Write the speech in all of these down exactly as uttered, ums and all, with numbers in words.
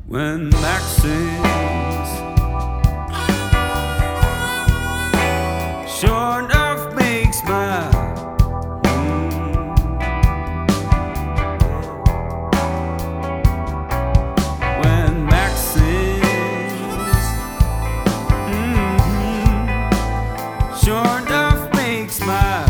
when Max sings. Sure enough makes my mm. When Max sings, mm-hmm. Sure enough makes my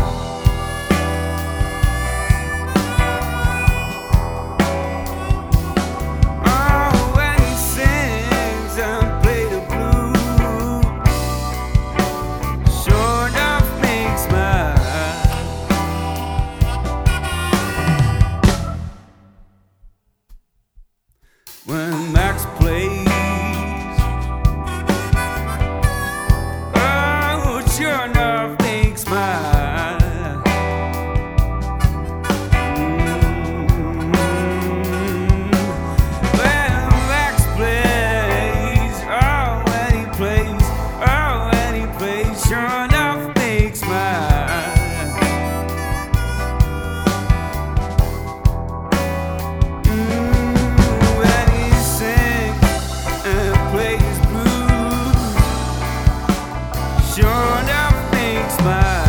when Max plays. Oh, sure enough makes my mm. When Max plays, oh, when he plays, oh, when he plays, sure enough makes my sure enough makes my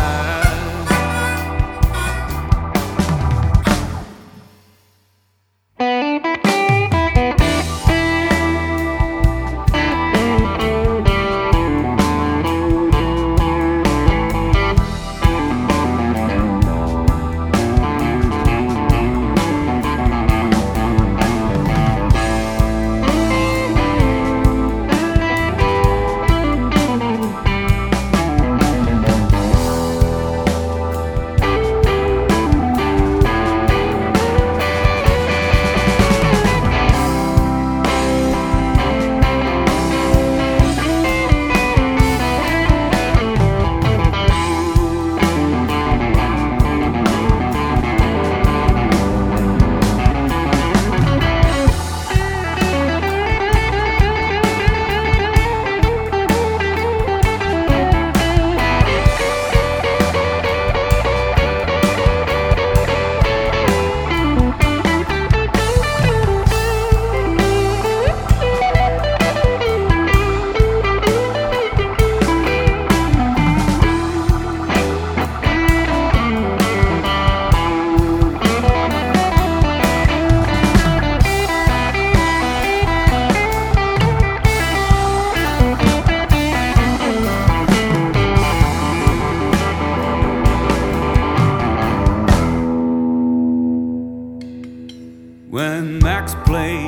when Max plays.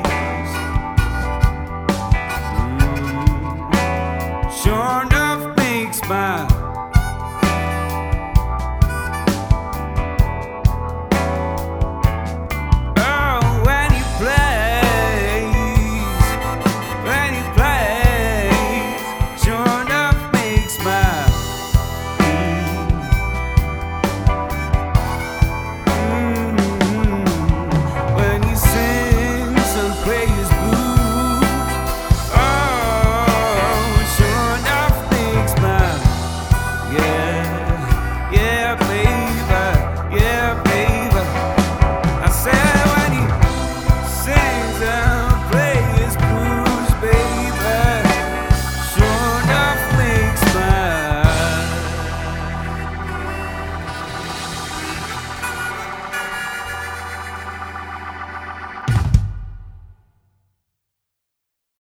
Mm. Sure enough makes my